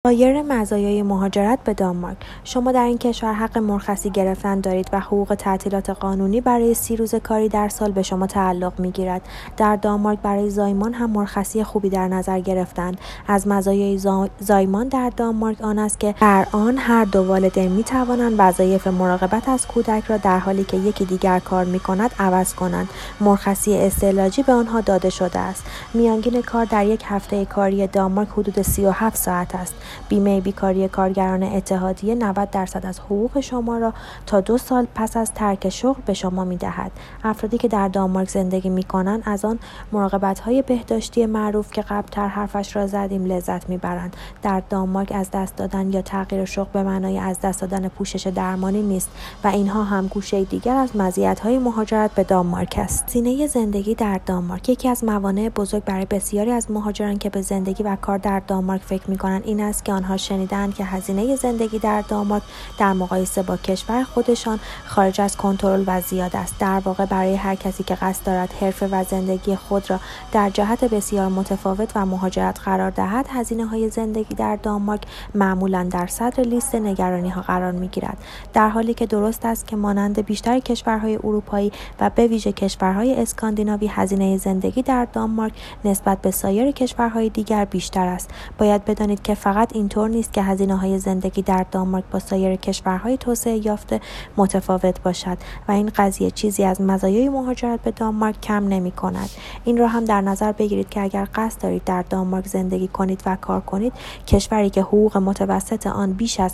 سایر مزایای مهاجرت به دانمارک. شما در این کشور حق مرخصی گرفتن دارید و حقوق تعطیلات قانونی برای 30 روز کاری در سال به شما تعلق می‌گیرد. در دانمارک برای زایمان هم مرخصی خوبی در نظر گرفتند. از مزایای زایمان در دانمارک آن است که در آن هر دو والدین می‌توانند وظایف مراقبت از کودک را در حالی که یکی دیگر کار می‌کند عوض کنند. مرخصی استعلاجی به آنها داده شده است. میانگین کار در یک هفته کاری دانمارک حدود 37 ساعت است. بیمه بیکاری کارگران اتحادیه 90% از حقوق شما را تا 2 سال پس از ترک شغل به شما می‌دهد. افرادی که در دانمارک زندگی می‌کنند از آن مراقبت‌های بهداشتی معروف که قبل‌تر حرفش را زدیم لذت می‌برند. در دانمارک از دست دادن یا تغییر شغل به معنای از دست دادن پوشش درمانی نیست و اینها هم گوشه دیگر از مزیت‌های مهاجرت به دانمارک است. هزینه زندگی در دانمارک. یکی از موانع بزرگ برای بسیاری از مهاجران که به زندگی و کار در دانمارک فکر می‌کنند این است که آنها شنیدند که هزینه زندگی در دانمارک در مقایسه با کشور خودشان خارج از کنترل و زیاد است. در واقع برای هر کسی که قصد دارد حرفه و زندگی خود را در جهت بسیار متفاوت و مهاجرت قرار دهد، هزینه‌های زندگی در دانمارک معمولاً در صدر لیست نگرانی‌ها قرار می‌گیرد. در حالی که درست است که مانند بیشتر کشورهای اروپایی و به ویژه کشورهای اسکاندیناوی هزینه زندگی در دانمارک نسبت به سایر کشورهای دیگر بیشتر است. باید بدانید که فقط اینطور نیست که هزینه‌های زندگی در دانمارک با سایر کشورهای توسعه یافته متفاوت باشد و این قضیه چیزی از مزایای مهاجرت به دانمارک کم نمی‌کند. این را هم در نظر بگیرید که اگر قصد دارید در دانمارک زندگی کنید و کار کنید، کشوری که حقوق متوسط آن بیش از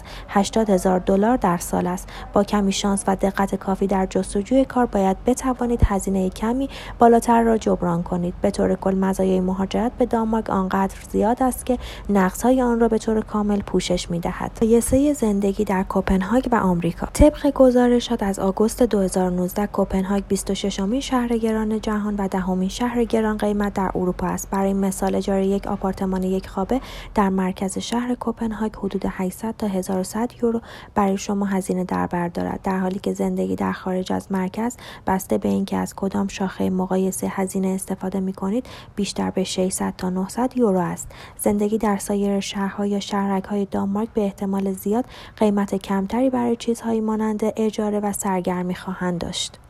$80,000 در سال است، با کمی شانس و دقت کافی در جستجوی کار باید بتوانید هزینه کمی بالاتر را جبران کنید. به طور کل مزایای مهاجرت به دانمارک آنقدر زیاد است که نقص‌های آن را به طور کامل پوشش می‌دهد. مقایسه زندگی در کوپنهاگ و آمریکا. طبق گزارشات از آگوست 2019 کوپنهاگ 26مین شهر گران جهان و 10مین شهر گران قیمت در اروپا است. برای مثال اجاره یک آپارتمان یک خوابه در مرکز شهر کوپنهاگ حدود 800 تا 1100 یورو برای شما هزینه در بر دارد، در حالی که زندگی در خارج از مرکز بسته به اینکه از کدام شاخه مقایسه هزینه استفاده می‌کنید بیشتر به 600 تا 900 یورو است. زندگی در سایر شهرها یا شهرک‌های دانمارک به احتمال زیاد قیمت کمتری برای چیزهایی مانند اجاره و سرگرمی خواهند داشت.